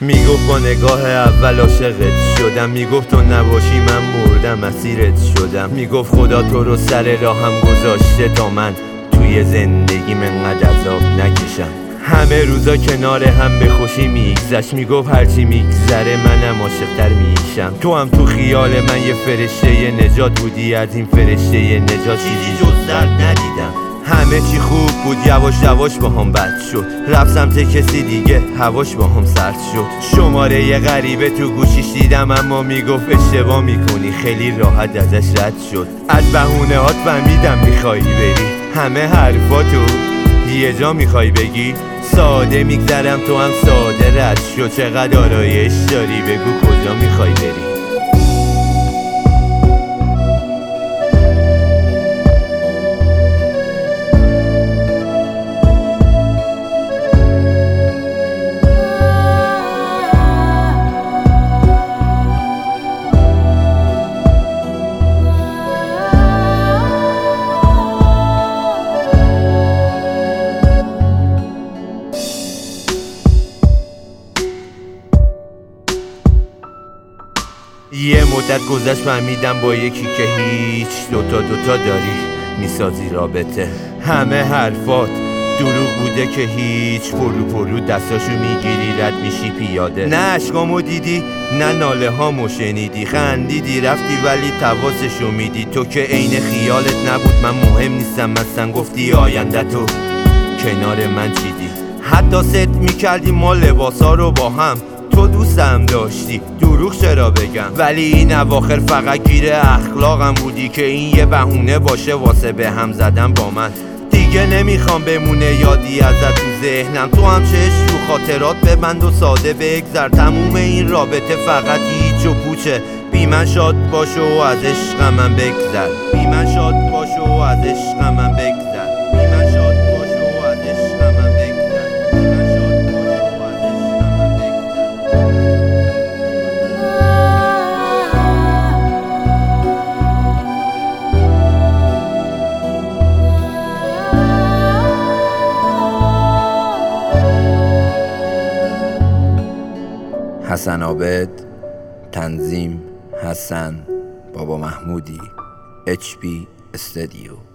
میگفت با نگاه اول عاشقت شدم، میگفت تو نباشی من مردم مسیرت شدم، میگفت خدا تو رو سر راهم گذاشته تا من توی زندگیم انقدر عذاب نکشم. همه روزا کنار هم به خوشی میگذشت، میگفت هرچی میگذره منم عاشق‌تر میشم. تو هم تو خیال من یه فرشته نجات بودی، از این فرشته نجات چیزی جز درد ندیدم. همه چی خوب بود، یواش یواش با هم بد شد، رفت سمت کسی دیگه هواش با هم سرد شد. شماره یه غریبه تو گوشیش دیدم اما میگفت اشتباه میکنی، خیلی راحت ازش رد شد. از بهونه هات فهمیدم میخوایی بری، همه حرفاتو یه جا میخوای بگی. ساده میگذرم تو هم ساده رد شد، چقدر آرایش داری بگو کجا میخوای بری. یه مدت گذشت فهمیدم با یکی که هیچ دوتا داری میسازی رابطه. همه حرفات دروغ بوده که هیچ، پرو دستاشو میگیری رد میشی پیاده. نه عشقامو دیدی نه ناله هامو شنیدی، خندیدی رفتی ولی تواسشو میدی. تو که عین خیالت نبود من مهم نیستم مثلا، گفتی آینده تو کنار من چیدی. حتی ست میکردی ما لباسا رو با هم، تو دوستم داشتی دروغ چرا بگم. ولی این اواخر فقط گیر اخلاقم بودی که این یه بهونه باشه واسه به هم زدن با من. دیگه نمیخوام بمونه یادی ازت تو ذهنم، تو هم چشم تو خاطرات ببند و ساده بگذر. تموم این رابطه فقط هیچ و پوچه، بی من شاد باش و از عشق من بگذر. بی من شاد باش و از عشق من بگذر. بی من شاد باش و از عشق من بگذر. حسن عابد، تنظیم حسن بابا محمودی، HP استودیو.